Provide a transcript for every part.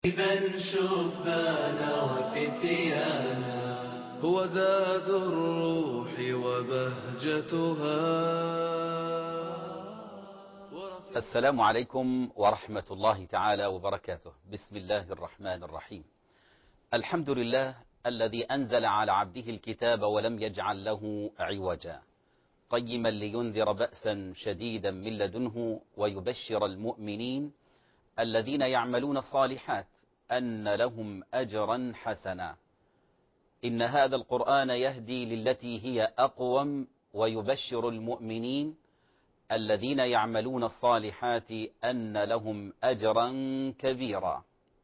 شبانا وفتيانا هو زاد الروح وبهجتها. السلام عليكم ورحمة الله تعالى وبركاته. بسم الله الرحمن الرحيم. الحمد لله الذي أنزل على عبده الكتاب ولم يجعل له عوجا، قيما لينذر بأسا شديدا من لدنه ويبشر المؤمنين الذين يعملون الصالحات أن لهم أجرا حسنا. إن هذا القرآن يهدي للتي هي أقوم ويبشر المؤمنين الذين يعملون الصالحات أن لهم أجرا كبيرا.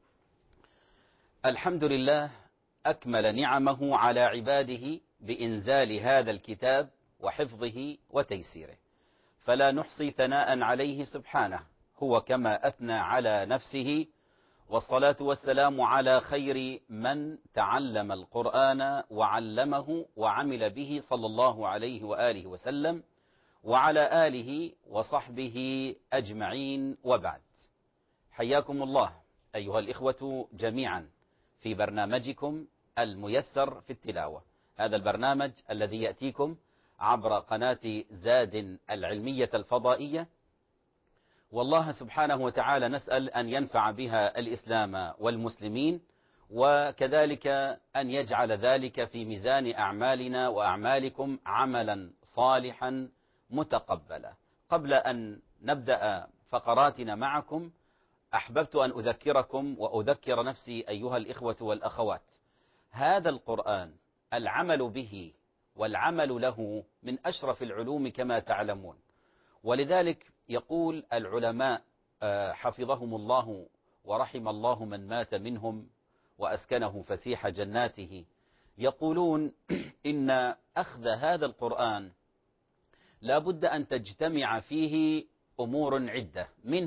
الحمد لله أكمل نعمه على عباده بإنزال هذا الكتاب وحفظه وتيسيره، فلا نحصي ثناء عليه سبحانه، هو كما أثنى على نفسه. والصلاة والسلام على خير من تعلم القرآن وعلمه وعمل به صلى الله عليه وآله وسلم، وعلى آله وصحبه أجمعين، وبعد. حياكم الله أيها الإخوة جميعا في برنامجكم الميسر في التلاوة، هذا البرنامج الذي يأتيكم عبر قناة زاد العلمية الفضائية، والله سبحانه وتعالى نسأل أن ينفع بها الإسلام والمسلمين، وكذلك أن يجعل ذلك في ميزان أعمالنا وأعمالكم عملا صالحا متقبلا. قبل أن نبدأ فقراتنا معكم أحببت أن أذكركم وأذكر نفسي أيها الإخوة والأخوات، هذا القرآن العمل به والعمل له من أشرف العلوم كما تعلمون، ولذلك يقول العلماء حفظهم الله ورحم الله من مات منهم وأسكنه فسيح جناته، يقولون إن أخذ هذا القرآن لا بد أن تجتمع فيه أمور عدة،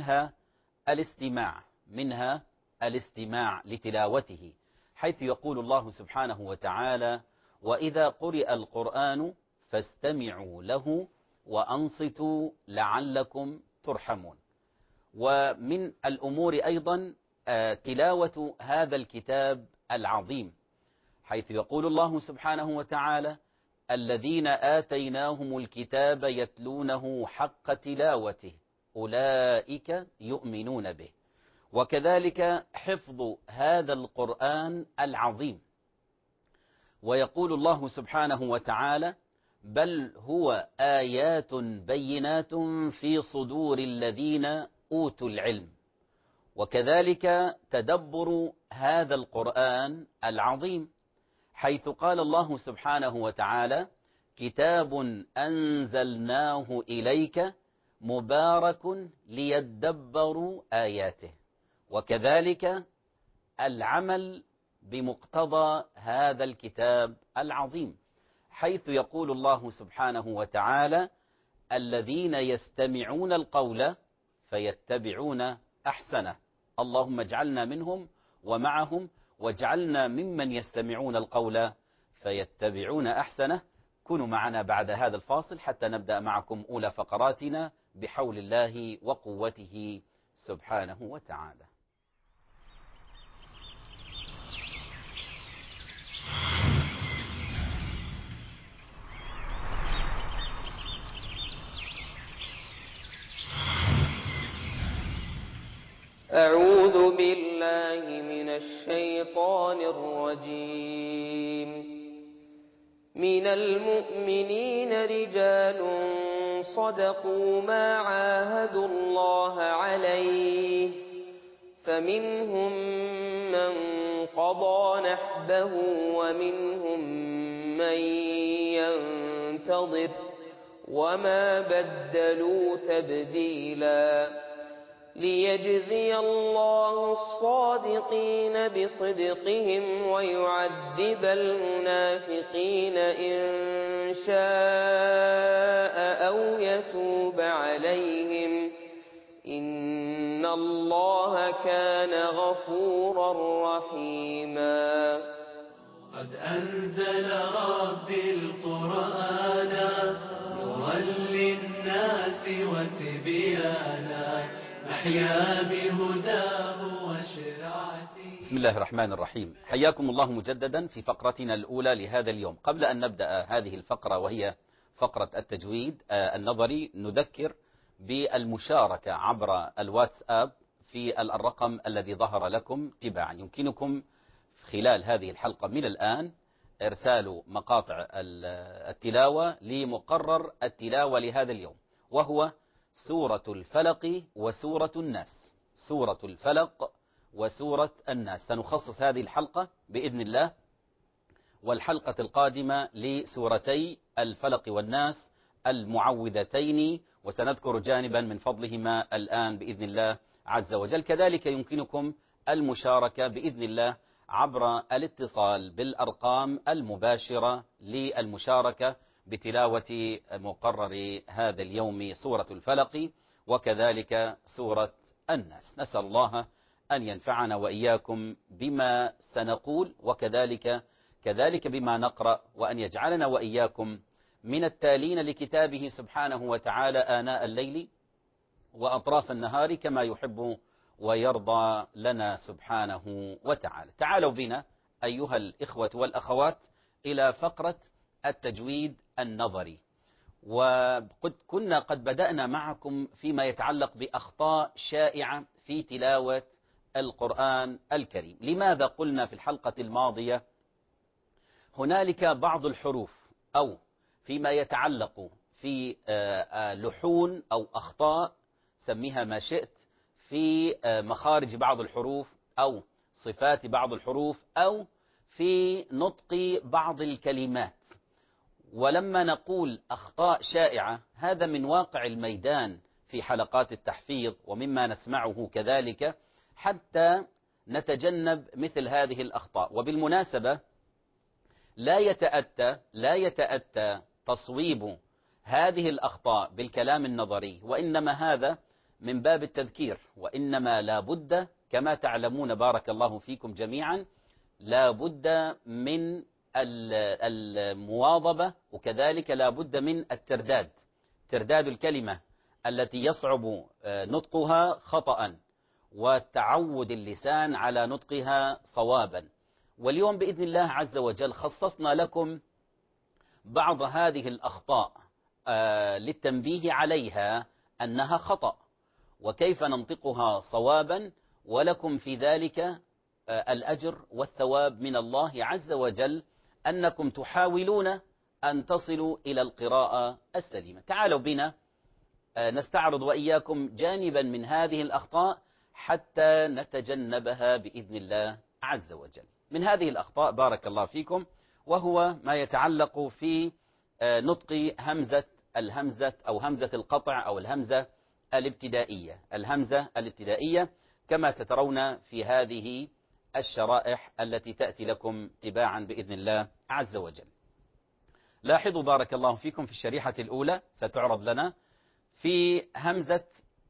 منها الاستماع لتلاوته، حيث يقول الله سبحانه وتعالى: وإذا قرئ القرآن فاستمعوا له وأنصتوا لعلكم ترحمون. ومن الأمور أيضا تلاوة هذا الكتاب العظيم، حيث يقول الله سبحانه وتعالى: الذين آتيناهم الكتاب يتلونه حق تلاوته أولئك يؤمنون به. وكذلك حفظ هذا القرآن العظيم، ويقول الله سبحانه وتعالى: بل هو آيات بينات في صدور الذين أوتوا العلم. وكذلك تدبر هذا القرآن العظيم، حيث قال الله سبحانه وتعالى: كتاب أنزلناه إليك مبارك ليدبروا آياته. وكذلك العمل بمقتضى هذا الكتاب العظيم، حيث يقول الله سبحانه وتعالى: الذين يستمعون القول فيتبعون أحسنه. اللهم اجعلنا منهم ومعهم، واجعلنا ممن يستمعون القول فيتبعون أحسنه. كونوا معنا بعد هذا الفاصل حتى نبدأ معكم أولى فقراتنا بحول الله وقوته سبحانه وتعالى. أعوذ بالله من الشيطان الرجيم. من المؤمنين رجال صدقوا ما عاهدوا الله عليه، فمنهم من قضى نحبه ومنهم من ينتظر وما بدلوا تبديلا. ليجزي الله الصادقين بصدقهم ويعذب المنافقين إن شاء أو يتوب عليهم، إن الله كان غفورا رحيما. قد أنزل ربي القرآن نورا للناس وتبيانا، نحيا بهداه وشرعته بسم الله الرحمن الرحيم. حياكم الله مجددا في فقرتنا الأولى لهذا اليوم. قبل أن نبدأ هذه الفقرة وهي فقرة التجويد النظري، نذكر بالمشاركة عبر الواتساب في الرقم الذي ظهر لكم تباعا. يمكنكم خلال هذه الحلقة من الآن إرسال مقاطع التلاوة لمقرر التلاوة لهذا اليوم، وهو سورة الفلق وسورة الناس. سورة الفلق وسورة الناس سنخصص هذه الحلقة بإذن الله والحلقة القادمة لسورتي الفلق والناس المعوذتين، وسنذكر جانبا من فضلهما الآن بإذن الله عز وجل. كذلك يمكنكم المشاركة بإذن الله عبر الاتصال بالأرقام المباشرة للمشاركة بتلاوة مقرر هذا اليوم سورة الفلق وكذلك سورة الناس. نسأل الله أن ينفعنا وإياكم بما سنقول وكذلك بما نقرأ، وأن يجعلنا وإياكم من التالين لكتابه سبحانه وتعالى آناء الليل وأطراف النهار كما يحب ويرضى لنا سبحانه وتعالى. تعالوا بنا أيها الإخوة والأخوات إلى فقرة التجويد النظري. وكنا قد بدأنا معكم فيما يتعلق بأخطاء شائعة في تلاوة القرآن الكريم. لماذا قلنا في الحلقة الماضية هنالك بعض الحروف أو فيما يتعلق في لحون أو أخطاء، سميها ما شئت، في مخارج بعض الحروف أو صفات بعض الحروف أو في نطق بعض الكلمات. ولما نقول أخطاء شائعة هذا من واقع الميدان في حلقات التحفيظ ومما نسمعه كذلك، حتى نتجنب مثل هذه الأخطاء. وبالمناسبة لا يتأتى تصويب هذه الأخطاء بالكلام النظري، وإنما هذا من باب التذكير، وإنما لا بد كما تعلمون بارك الله فيكم جميعا لا بد من المواظبة، وكذلك لا بد من ترداد الكلمة التي يصعب نطقها خطأ، وتعود اللسان على نطقها صوابا. واليوم بإذن الله عز وجل خصصنا لكم بعض هذه الأخطاء للتنبيه عليها أنها خطأ وكيف ننطقها صوابا، ولكم في ذلك الأجر والثواب من الله عز وجل أنكم تحاولون أن تصلوا إلى القراءة السليمة. تعالوا بنا نستعرض وإياكم جانبا من هذه الأخطاء حتى نتجنبها بإذن الله عز وجل. من هذه الأخطاء بارك الله فيكم وهو ما يتعلق في نطق الهمزة أو همزة القطع أو الهمزة الابتدائية كما سترون في هذه الشرائح التي تأتي لكم تباعا بإذن الله عز وجل. لاحظوا بارك الله فيكم في الشريحة الأولى ستعرض لنا في همزة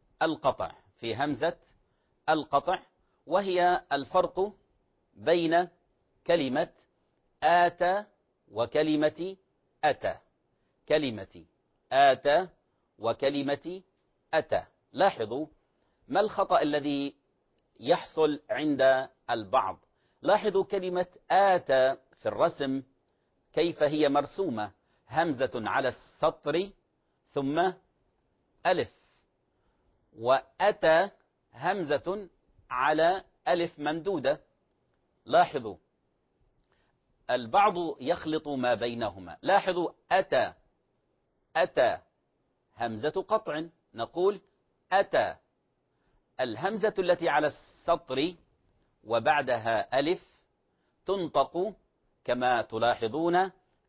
القطع، وهي الفرق بين كلمة آتى وكلمة أتى. كلمة آتى وكلمة أتى. لاحظوا ما الخطأ الذي يحصل عند البعض. لاحظوا كلمة آتى في الرسم كيف هي مرسومة، همزة على السطر ثم ألف، وأتى همزة على ألف ممدودة. لاحظوا البعض يخلط ما بينهما. لاحظوا أتى همزة قطع، نقول أتى. الهمزة التي على السطر وبعدها ألف تنطق كما تلاحظون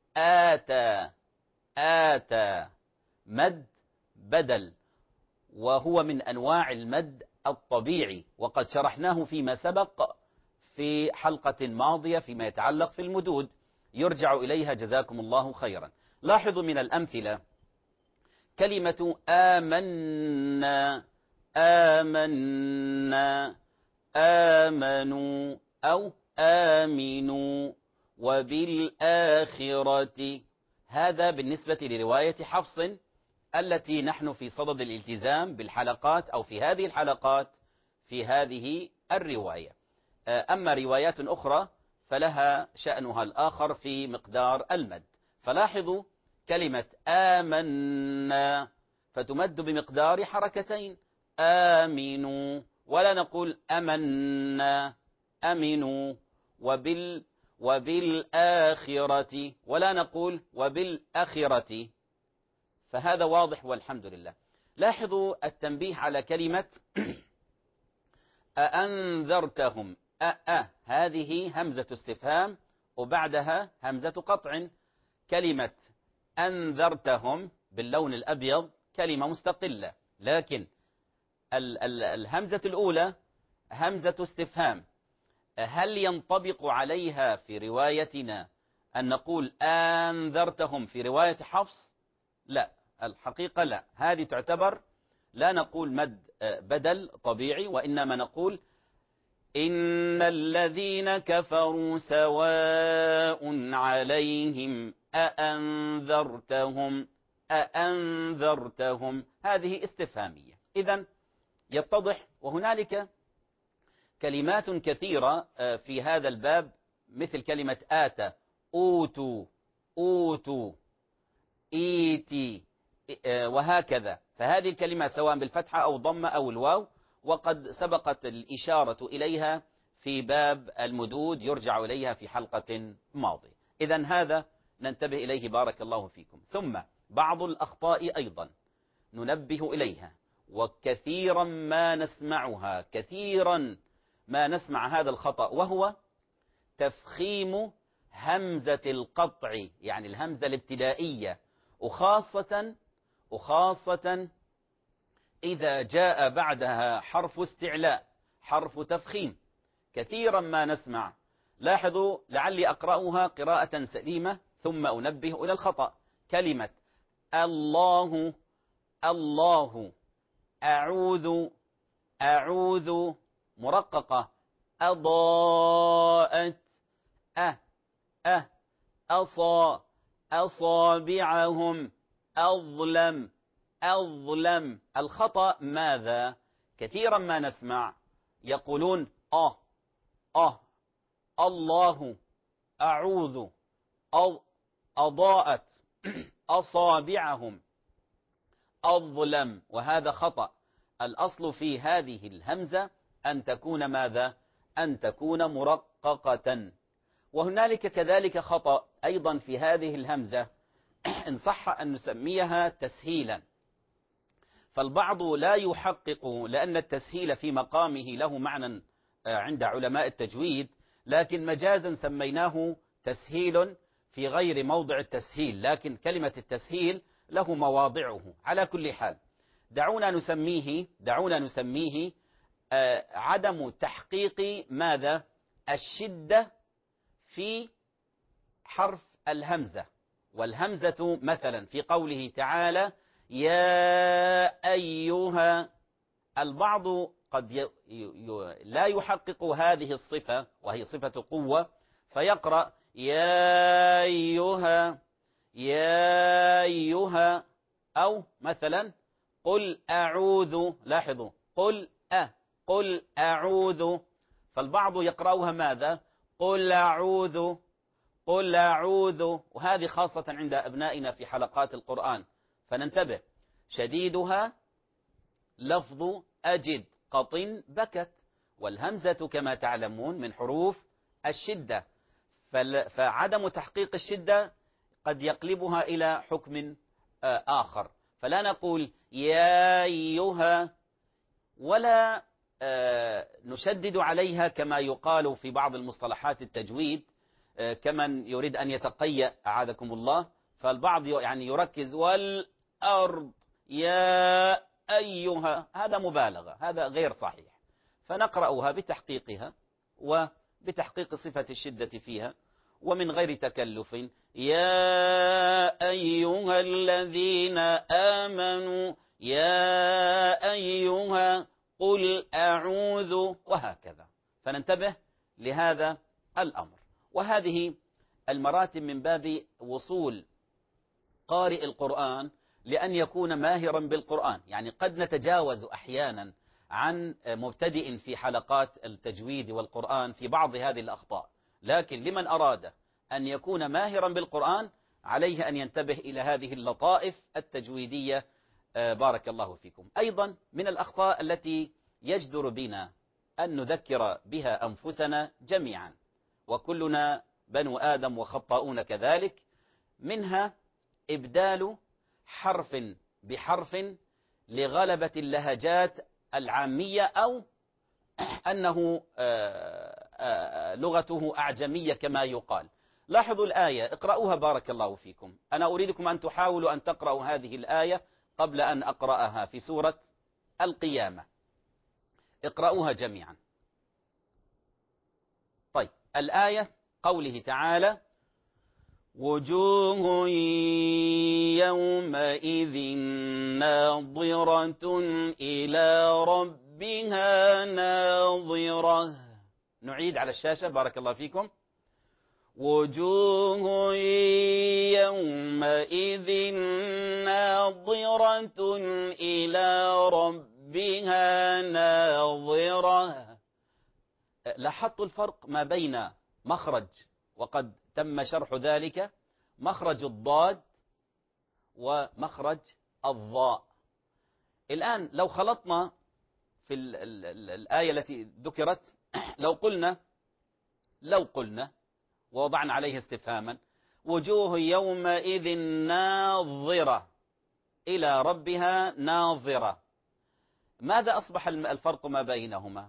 آتى مد بدل، وهو من أنواع المد الطبيعي، وقد شرحناه فيما سبق في حلقة ماضية فيما يتعلق في المدود، يرجع إليها جزاكم الله خيرا. لاحظوا من الأمثلة كلمة آمنا آمنوا أو آمنوا وبالآخرة. هذا بالنسبة لرواية حفص التي نحن في صدد الالتزام بالحلقات أو في هذه الحلقات في هذه الرواية. أما روايات أخرى فلها شأنها الآخر في مقدار المد. فلاحظوا كلمة آمنا فتمد بمقدار حركتين، آمنوا، ولا نقول أمنا أمنوا، وبالآخرة، ولا نقول وبالآخرة. فهذا واضح والحمد لله. لاحظوا التنبيه على كلمة أأنذرتهم. هذه همزة استفهام وبعدها همزة قطع. كلمة أنذرتهم باللون الأبيض كلمة مستقلة، لكن الهمزة الأولى همزة استفهام. هل ينطبق عليها في روايتنا أن نقول أنذرتهم في رواية حفص؟ لا، الحقيقة لا، هذه تعتبر لا نقول مد بدل طبيعي، وإنما نقول إن الذين كفروا سواء عليهم أأنذرتهم. هذه استفهامية. إذن يتضح. وهنالك كلمات كثيرة في هذا الباب مثل كلمة آتى، أوتوا، إيتي، وهكذا. فهذه الكلمة سواء بالفتحة أو ضمة أو الواو، وقد سبقت الإشارة إليها في باب المدود يرجع إليها في حلقة ماضية. إذن هذا ننتبه إليه بارك الله فيكم. ثم بعض الأخطاء أيضا ننبه إليها، وكثيرا ما نسمع هذا الخطأ، وهو تفخيم همزة القطع، يعني الهمزة الابتدائية، وخاصة إذا جاء بعدها حرف استعلاء، حرف تفخيم. كثيرا ما نسمع. لاحظوا لعلي أقرأها قراءة سليمة ثم أنبه إلى الخطأ. كلمة الله، أعوذ مرققة، أضاءت، أصابعهم، أظلم. الخطأ ماذا؟ كثيرا ما نسمع يقولون الله، أعوذ، أضاءت، أصابعهم، أظلم، وهذا خطأ. الأصل في هذه الهمزة أن تكون ماذا؟ أن تكون مرققة. وهنالك كذلك خطأ أيضا في هذه الهمزة إن صح أن نسميها تسهيلا. فالبعض لا يحقق، لأن التسهيل في مقامه له معنى عند علماء التجويد، لكن مجازا سميناه تسهيل في غير موضع التسهيل، لكن كلمة التسهيل له مواضعه. على كل حال دعونا نسميه عدم تحقيق ماذا؟ الشدة في حرف الهمزة. والهمزة مثلا في قوله تعالى يا أيها، البعض قد لا يحقق هذه الصفة وهي صفة قوة، فيقرأ يا أيها، أو مثلا قل أعوذ. لاحظوا قل أعوذ، فالبعض يقرأها ماذا؟ قل أعوذ. وهذه خاصة عند أبنائنا في حلقات القرآن، فننتبه. شديدها لفظ أجد، قطن بكت، والهمزة كما تعلمون من حروف الشدة، فعدم تحقيق الشدة قد يقلبها إلى حكم آخر. فلا نقول يا أيها، ولا نشدد عليها كما يقال في بعض المصطلحات التجويد، كمن يريد أن يتقيأ أعاذكم الله. فالبعض يعني يركز والأرض يا أيها، هذا مبالغة، هذا غير صحيح. فنقرأها بتحقيقها وبتحقيق صفة الشدة فيها ومن غير تكلف. يا أيها الذين آمنوا، يا أيها قل أعوذ، وهكذا. فننتبه لهذا الأمر. وهذه المراتب من باب وصول قارئ القرآن لأن يكون ماهرا بالقرآن. يعني قد نتجاوز أحيانا عن مبتدئ في حلقات التجويد والقرآن في بعض هذه الأخطاء، لكن لمن أراد أن يكون ماهرا بالقرآن عليه أن ينتبه إلى هذه اللطائف التجويدية. بارك الله فيكم. أيضا من الأخطاء التي يجدر بنا أن نذكر بها أنفسنا جميعا، وكلنا بنو آدم وخطاؤون كذلك، منها إبدال حرف بحرف لغلبة اللهجات العامية، أو أنه لغته أعجمية كما يقال. لاحظوا الآية، اقرأوها بارك الله فيكم. أنا أريدكم أن تحاولوا أن تقرأوا هذه الآية قبل أن أقرأها في سورة القيامة. اقرأوها جميعا. طيب، الآية قوله تعالى: وجوه يومئذ ناظرة إلى ربها ناظرة. نعيد على الشاشة بارك الله فيكم. وجوه يومئذ ناظرة إلى ربها ناظرة. لاحظتوا الفرق ما بين مخرج، وقد تم شرح ذلك، مخرج الضاد ومخرج الضاء. الآن لو خلطنا في الآية التي ذكرت، لو قلنا ووضعنا عليه استفهاما: وجوه يومئذ ناظرة إلى ربها ناظرة، ماذا أصبح الفرق ما بينهما؟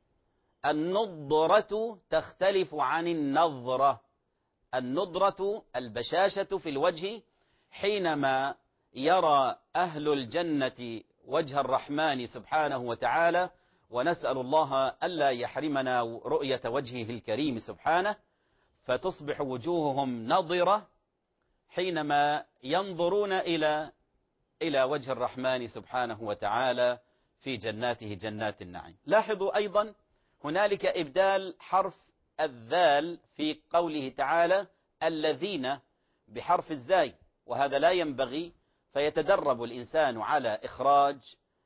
النضرة تختلف عن النظرة. النضرة البشاشة في الوجه، حينما يرى أهل الجنة وجه الرحمن سبحانه وتعالى، ونسأل الله ألا يحرمنا رؤية وجهه الكريم سبحانه، فتصبح وجوههم نضرة حينما ينظرون إلى وجه الرحمن سبحانه وتعالى في جناته جنات النعيم. لاحظوا أيضا هنالك إبدال حرف الذال في قوله تعالى الذين بحرف الزاي، وهذا لا ينبغي، فيتدرب الإنسان على إخراج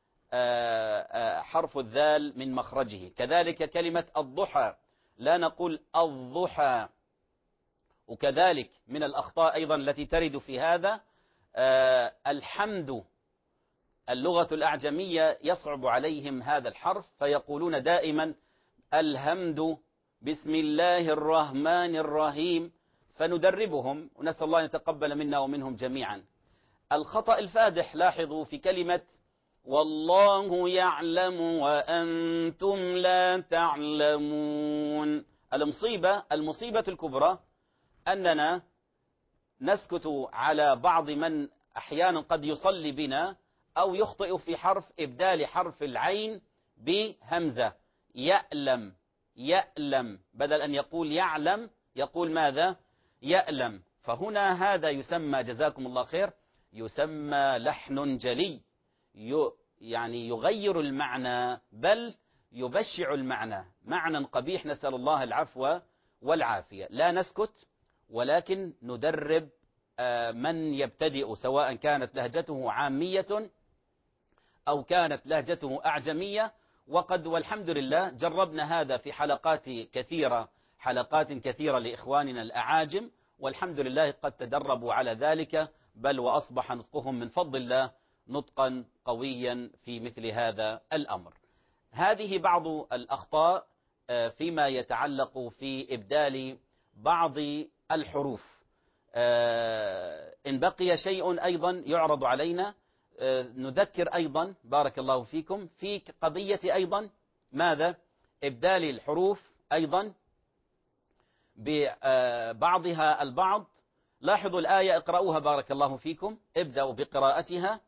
حرف الذال من مخرجه. كذلك كلمة الضحى لا نقول الضحى. وكذلك من الأخطاء أيضا التي ترد في هذا الحمد. اللغة الأعجمية يصعب عليهم هذا الحرف، فيقولون دائما الهمد بسم الله الرحمن الرحيم، فندربهم ونسأل الله أن يتقبل منا ومنهم جميعا. الخطأ الفادح لاحظوا في كلمة والله يعلم وأنتم لا تعلمون. المصيبة الكبرى أننا نسكت على بعض من أحيانا قد يصلي بنا أو يخطئ في حرف إبدال حرف العين بهمزة. يألم بدل أن يقول يعلم يقول ماذا؟ يألم. فهنا هذا يسمى جزاكم الله خير، يسمى لحن جلي، يعني يغير المعنى بل يبشع المعنى، معنى قبيح، نسأل الله العفو والعافية. لا نسكت، ولكن ندرب من يبتدئ، سواء كانت لهجته عامية أو كانت لهجته أعجمية. وقد والحمد لله جربنا هذا في حلقات كثيرة لإخواننا الأعاجم، والحمد لله قد تدربوا على ذلك، بل وأصبح نطقهم من فضل الله نطقا قويا في مثل هذا الأمر. هذه بعض الأخطاء فيما يتعلق في إبدال بعض الحروف. إن بقي شيء أيضا يعرض علينا نذكر أيضا بارك الله فيكم في قضية أيضا ماذا؟ إبدال الحروف أيضا ببعضها البعض. لاحظوا الآية، اقرأوها بارك الله فيكم، ابدأوا بقراءتها.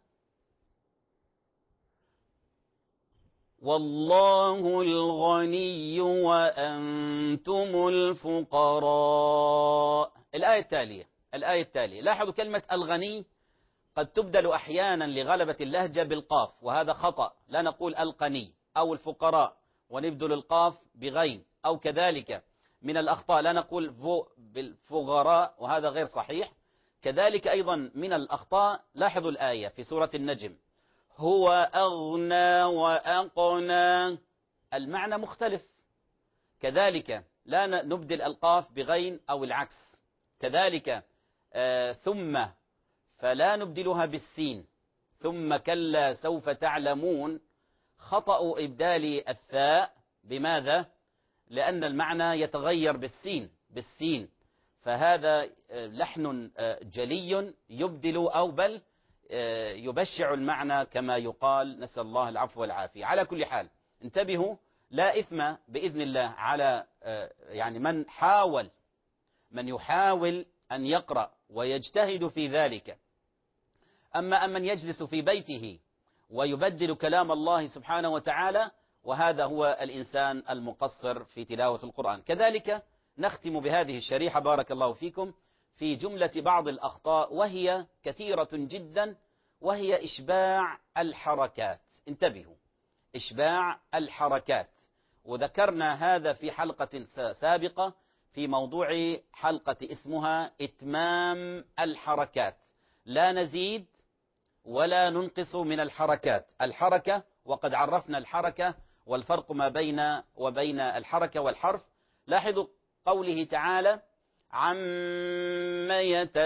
والله الغني وأنتم الفقراء. الآية التالية لاحظوا كلمة الغني قد تبدل أحيانا لغلبة اللهجة بالقاف، وهذا خطأ. لا نقول القني أو الفقراء ونبدل القاف بغين، أو كذلك من الأخطاء لا نقول بالفقراء، وهذا غير صحيح. كذلك أيضا من الأخطاء، لاحظوا الآية في سورة النجم: هو أغنى وأقنى، المعنى مختلف. كذلك لا نبدل القاف بغين أو العكس. كذلك ثم فلا نبدلها بالسين، ثم كلا سوف تعلمون، خطأ إبدال الثاء بماذا؟ لأن المعنى يتغير بالسين، فهذا لحن جلي يبدل أو بل يبشع المعنى كما يقال، نسأل الله العفو والعافية. على كل حال انتبهوا، لا إثم بإذن الله على يعني من يحاول أن يقرأ ويجتهد في ذلك. أما من يجلس في بيته ويبدل كلام الله سبحانه وتعالى، وهذا هو الإنسان المقصر في تلاوة القرآن. كذلك نختم بهذه الشريحة بارك الله فيكم في جملة بعض الأخطاء، وهي كثيرة جدا، وهي إشباع الحركات. انتبهوا، إشباع الحركات، وذكرنا هذا في حلقة سابقة في موضوع حلقة اسمها إتمام الحركات. لا نزيد ولا ننقص من الحركات. الحركة، وقد عرفنا الحركة والفرق ما بين وبين الحركة والحرف. لاحظوا قوله تعالى عما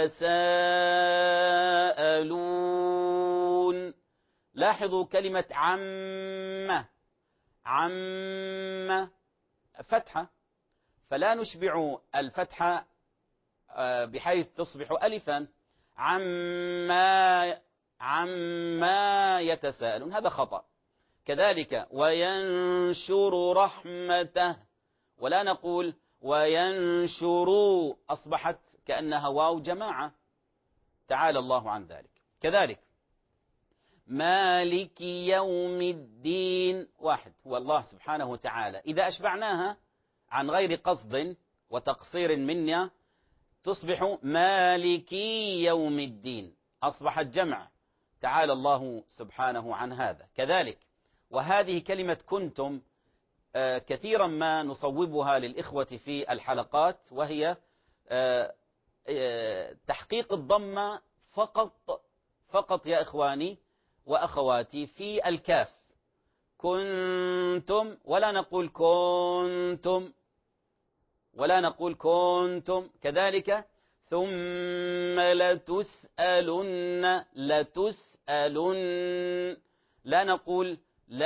يتساءلون، لاحظوا كلمة عم فتحة، فلا نشبع الفتحة بحيث تصبح ألفا. عما يتساءلون، هذا خطأ. كذلك وينشر رحمته، ولا نقول وينشروا، أصبحت كأنها واو جماعة، تعالى الله عن ذلك. كذلك مالك يوم الدين، واحد هو الله سبحانه وتعالى، إذا أشبعناها عن غير قصد وتقصير منا تصبح مالكي يوم الدين، أصبحت جمع، تعالى الله سبحانه عن هذا. كذلك وهذه كلمة كنتم كثيرا ما نصوبها للإخوة في الحلقات، وهي تحقيق الضمة فقط يا إخواني وأخواتي في الكاف. كنتم، ولا نقول كنتم. كذلك ثم لتسألن، لا نقول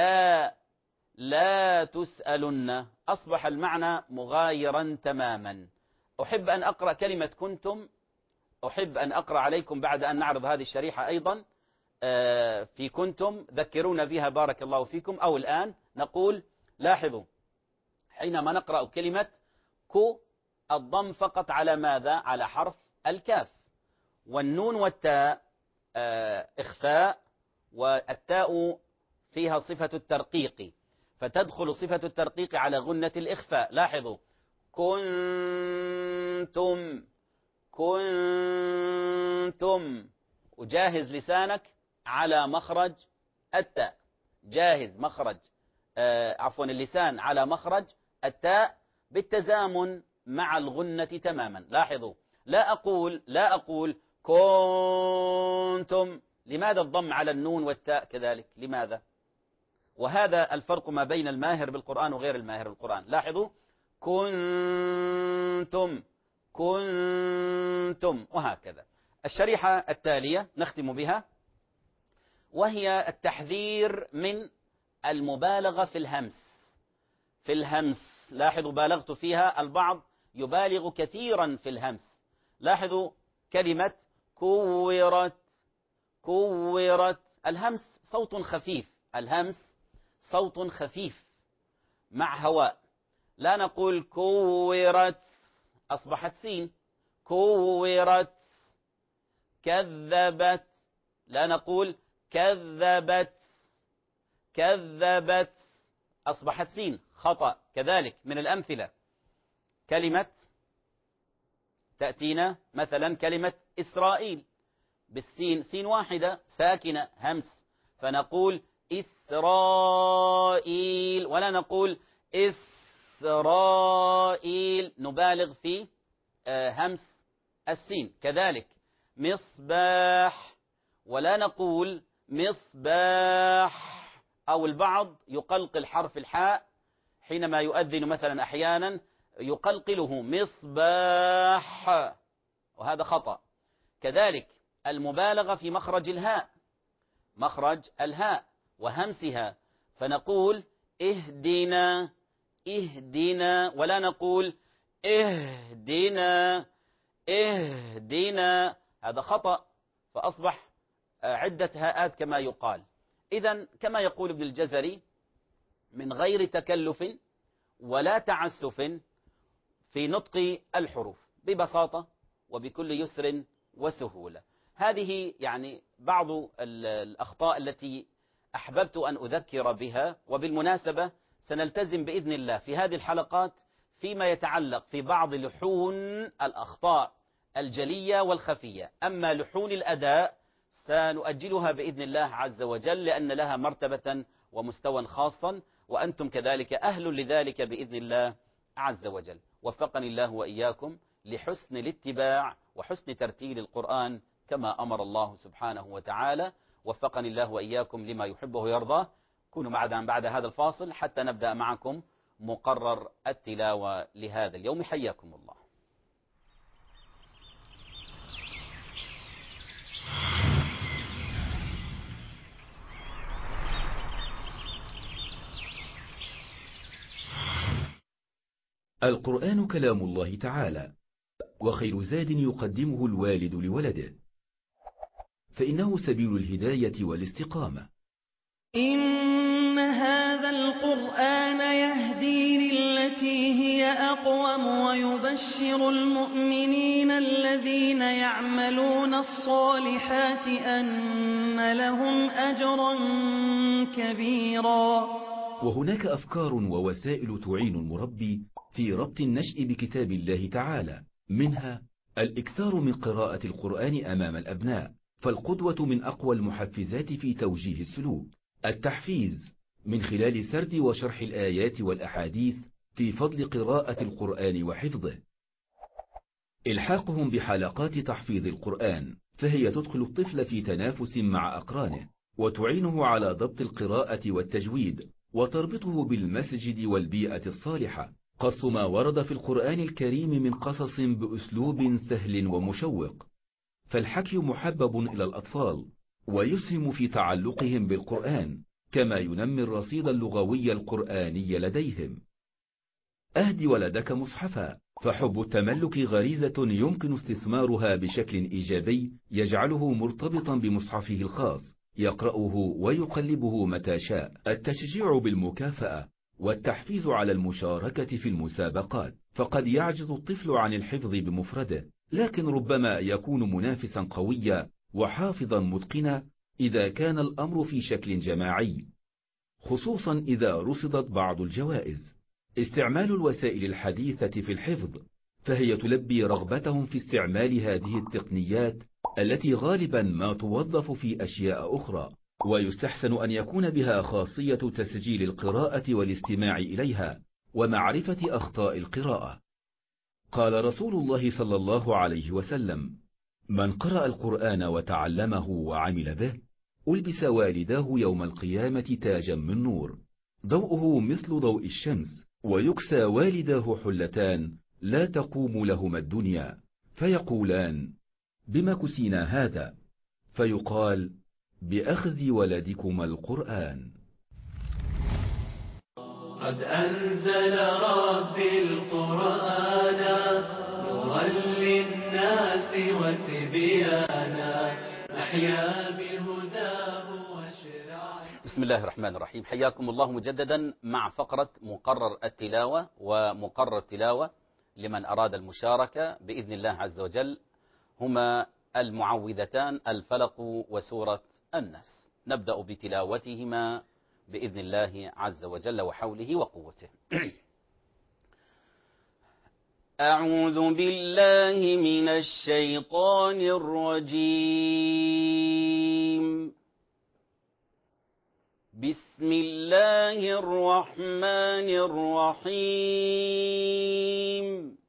لا تسألن، أصبح المعنى مغايرا تماما. أحب أن أقرأ كلمة كنتم، أحب أن أقرأ عليكم بعد أن نعرض هذه الشريحة أيضا في كنتم، ذكرونا بها بارك الله فيكم. أو الآن نقول، لاحظوا حينما نقرأ كلمة كو، الضم فقط على ماذا؟ على حرف الكاف، والنون والتاء إخفاء، والتاء فيها صفة الترقيق، فتدخل صفة الترقيق على غنة الإخفاء. لاحظوا كنتم، وجاهز لسانك على مخرج التاء، جاهز مخرج اللسان على مخرج التاء بالتزامن مع الغنة تماما. لاحظوا لا أقول كنتم، لماذا الضم على النون والتاء كذلك؟ لماذا؟ وهذا الفرق ما بين الماهر بالقرآن وغير الماهر بالقرآن. لاحظوا كنتم، وهكذا. الشريحة التالية نختم بها، وهي التحذير من المبالغة في الهمس. لاحظوا بالغت فيها، البعض يبالغ كثيرا في الهمس. لاحظوا كلمة كورت، الهمس صوت خفيف مع هواء. لا نقول كورت، أصبحت سين. كورت. كذبت، لا نقول كذبت، أصبحت سين، خطأ. كذلك من الأمثلة كلمة تأتينا مثلا كلمة إسرائيل بالسين، سين واحدة ساكنة همس، فنقول إسرائيل، ولا نقول إسرائيل، نبالغ في همس السين. كذلك مصباح، ولا نقول مصباح، أو البعض يقلقل حرف الحاء حينما يؤذن مثلا أحيانا يقلقله مصباح، وهذا خطأ. كذلك المبالغة في مخرج الهاء، مخرج الهاء وهمسها، فنقول اهدنا اهدنا، ولا نقول اهدنا اهدنا، هذا خطأ، فأصبح عدة هاءات كما يقال. إذن كما يقول ابن الجزري: من غير تكلف ولا تعسف في نطق الحروف، ببساطة وبكل يسر وسهولة. هذه يعني بعض الأخطاء التي أحببت أن أذكر بها. وبالمناسبة سنلتزم بإذن الله في هذه الحلقات فيما يتعلق في بعض لحون الأخطاء الجلية والخفية. أما لحون الأداء سنؤجلها بإذن الله عز وجل، لأن لها مرتبة ومستوى خاصا، وأنتم كذلك أهل لذلك بإذن الله عز وجل. وفقني الله وإياكم لحسن الاتباع وحسن ترتيل القرآن كما أمر الله سبحانه وتعالى. وفقني الله وإياكم لما يحبه ويرضاه. كونوا معنا بعد هذا الفاصل حتى نبدأ معكم مقرر التلاوة لهذا اليوم. حياكم الله. القرآن كلام الله تعالى، وخير زاد يقدمه الوالد لولده، فإنه سبيل الهداية والاستقامة. إن هذا القرآن يهدي للتي هي أقوم ويبشر المؤمنين الذين يعملون الصالحات أن لهم أجرا كبيرا. وهناك أفكار ووسائل تعين المربي في ربط النشء بكتاب الله تعالى، منها الإكثار من قراءة القرآن أمام الأبناء، فالقدوة من أقوى المحفزات في توجيه السلوك. التحفيز من خلال سرد وشرح الآيات والأحاديث في فضل قراءة القرآن وحفظه. إلحاقهم بحلقات تحفيظ القرآن، فهي تدخل الطفل في تنافس مع أقرانه، وتعينه على ضبط القراءة والتجويد، وتربطه بالمسجد والبيئة الصالحة. قص ما ورد في القرآن الكريم من قصص بأسلوب سهل ومشوق، فالحكي محبب إلى الأطفال ويسهم في تعلقهم بالقرآن، كما ينمي الرصيد اللغوي القرآني لديهم. أهد ولدك مصحفا، فحب التملك غريزة يمكن استثمارها بشكل إيجابي يجعله مرتبطا بمصحفه الخاص، يقرأه ويقلبه متى شاء. التشجيع بالمكافأة والتحفيز على المشاركة في المسابقات، فقد يعجز الطفل عن الحفظ بمفرده، لكن ربما يكون منافسا قويا وحافظا متقنا إذا كان الأمر في شكل جماعي، خصوصا إذا رصدت بعض الجوائز. استعمال الوسائل الحديثة في الحفظ، فهي تلبي رغبتهم في استعمال هذه التقنيات التي غالبا ما توظف في أشياء أخرى، ويستحسن أن يكون بها خاصية تسجيل القراءة والاستماع إليها ومعرفة أخطاء القراءة. قال رسول الله صلى الله عليه وسلم: من قرأ القرآن وتعلمه وعمل به ألبس والداه يوم القيامة تاجا من نور ضوءه مثل ضوء الشمس، ويكسى والداه حلتان لا تقوم لهما الدنيا، فيقولان: بما كسينا هذا؟ فيقال: بأخذ ولدكما القرآن. قد أنزل ربي القرآن نورا للناس وتبيانا نحيا بهداه وشرعه. بسم الله الرحمن الرحيم. حياكم الله مجددا مع فقرة مقرر التلاوة. ومقرر التلاوة لمن أراد المشاركة بإذن الله عز وجل هما المعوذتان الفلق وسورة الناس. نبدأ بتلاوتهما بإذن الله عز وجل وحوله وقوته. أعوذ بالله من الشيطان الرجيم. بسم الله الرحمن الرحيم.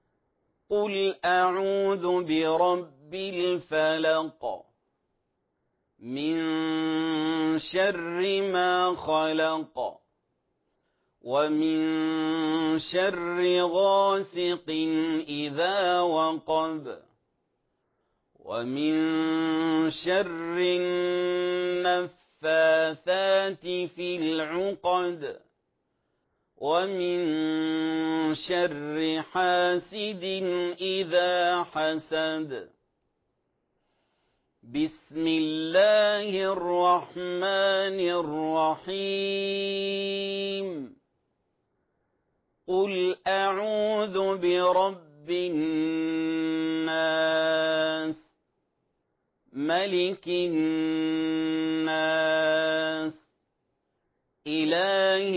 قل أعوذ برب الفلق من شر ما خلق ومن شر غاسق إذا وقب ومن شر النفاثات في العقد ومن شر حاسد إذا حسد. بسم الله الرحمن الرحيم. قل أعوذ برب الناس ملك الناس إله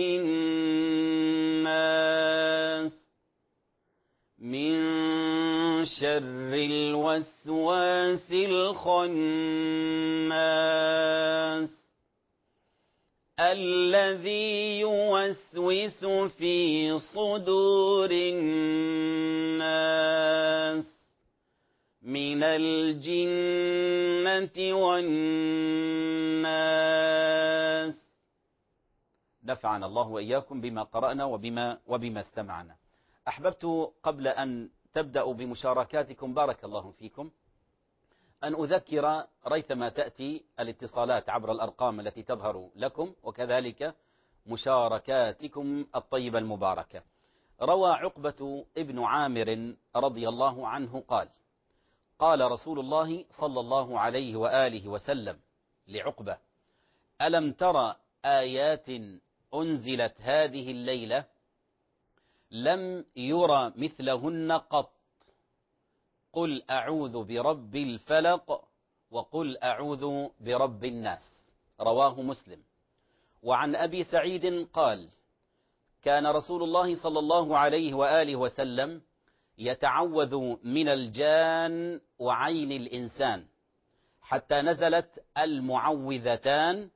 الناس من شر الوسواس الخناس الذي يوسوس في صدور الناس من الجنة والناس. نفعنا الله وإياكم بما قرأنا وبما استمعنا. أحببت قبل أن تبدأوا بمشاركاتكم بارك الله فيكم أن أذكر ريثما تأتي الاتصالات عبر الأرقام التي تظهر لكم وكذلك مشاركاتكم الطيبة المباركة. روى عقبة ابن عامر رضي الله عنه قال: قال رسول الله صلى الله عليه وآله وسلم لعقبة: ألم تر آيات أنزلت هذه الليلة لم يرى مثلهن قط، قل أعوذ برب الفلق وقل أعوذ برب الناس. رواه مسلم. وعن أبي سعيد قال: كان رسول الله صلى الله عليه وآله وسلم يتعوذ من الجان وعين الإنسان حتى نزلت المعوذتان،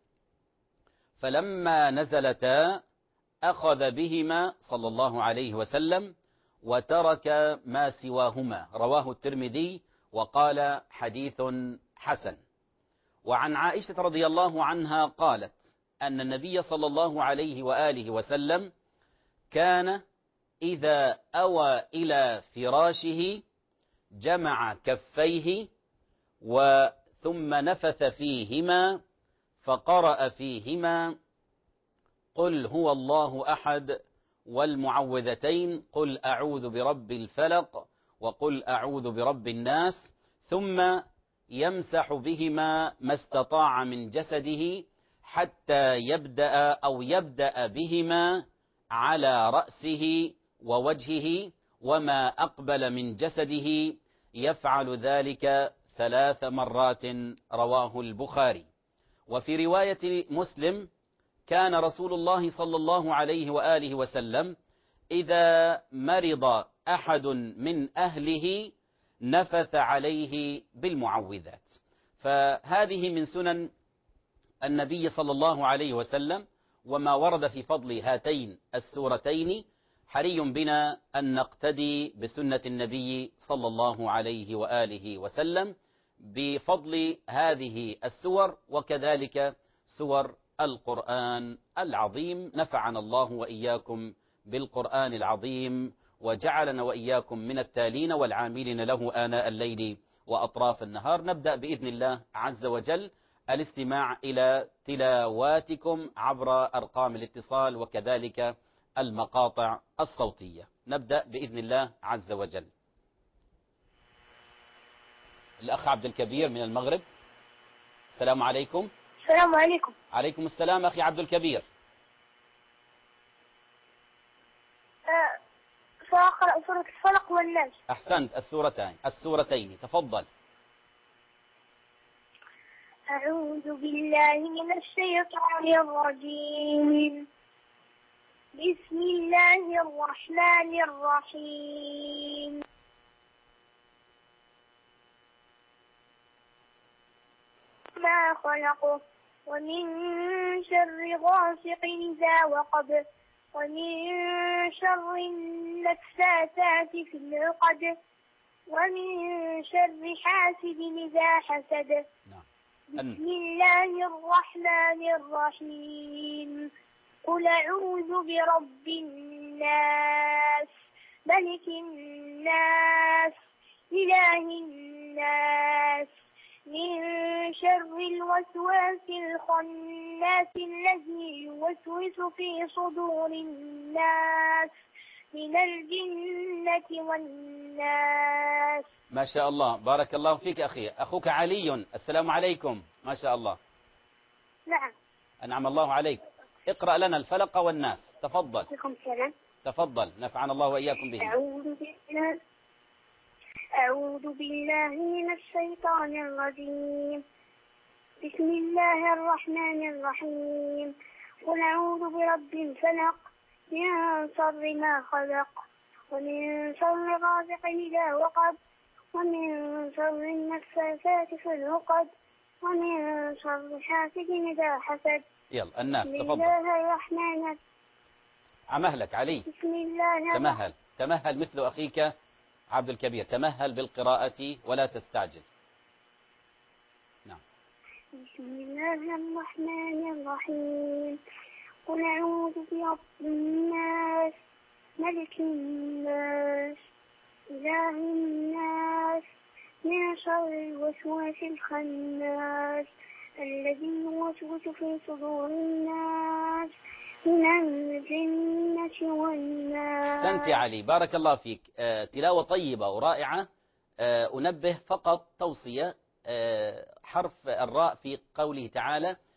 فلما نزلتا أخذ بهما صلى الله عليه وسلم وترك ما سواهما. رواه الترمذي وقال حديث حسن. وعن عائشة رضي الله عنها قالت أن النبي صلى الله عليه وآله وسلم كان إذا أوى إلى فراشه جمع كفيه ثم نفث فيهما فقرأ فيهما قل هو الله أحد والمعوذتين قل أعوذ برب الفلق وقل أعوذ برب الناس، ثم يمسح بهما ما استطاع من جسده حتى يبدأ بهما على رأسه ووجهه وما أقبل من جسده، يفعل ذلك 3 مرات. رواه البخاري. وفي رواية مسلم: كان رسول الله صلى الله عليه وآله وسلم إذا مرض أحد من أهله نفث عليه بالمعوذات. فهذه من سنن النبي صلى الله عليه وسلم وما ورد في فضل هاتين السورتين. حري بنا أن نقتدي بسنة النبي صلى الله عليه وآله وسلم بفضل هذه السور وكذلك سور القرآن العظيم. نفعنا الله وإياكم بالقرآن العظيم وجعلنا وإياكم من التالين والعاملين له آناء الليل وأطراف النهار. نبدأ بإذن الله عز وجل الاستماع إلى تلاواتكم عبر أرقام الاتصال وكذلك المقاطع الصوتية. نبدأ بإذن الله عز وجل. الأخ عبد الكبير من المغرب. السلام عليكم. السلام عليكم. عليكم السلام أخي عبد الكبير. سأقرأ سورة الفلق والناس. أحسنت. السورتين تفضل. أعوذ بالله من الشيطان الرجيم. بسم الله الرحمن الرحيم. ما خلقه ومن شر غاسق إذا وقب ومن شر النفاثات في العقد ومن شر حاسد إذا حسد بسم الله الرحمن الرحيم. قل أعوذ برب الناس ملك الناس إله الناس من شر الوسواس الخناس الذي يوسوس في صدور الناس من الجنة والناس. ما شاء الله، بارك الله فيك أخي. أخوك علي، السلام عليكم. ما شاء الله. نعم. أنعم الله عليك. اقرأ لنا الفلق والناس، تفضل. تفضل، نفعنا الله وإياكم به. أعوذ بالله من الشيطان الرجيم. بسم الله الرحمن الرحيم. قل أعوذ برب الفلق من شر ما خلق ومن شر غاسق إذا وقب ومن شر النفاثات في العقد ومن شر حاسد إذا حسد. يلا الناس، بسم تفضل. الله الرحمن عمهلك علي. بسم الله تمهل مثل أخيك عبد الكبير، تمهل بالقراءة ولا تستعجل. نعم. بسم الله الرحمن الرحيم. قل أعوذ برب الناس ملك الناس إله الناس من شر الوسواس الخناس الذي يوسوس في صدور الناس من الجنة والناس. أحسنت يا علي، بارك الله فيك. تلاوة طيبة ورائعة. أنبه فقط توصية، حرف الراء في قوله تعالى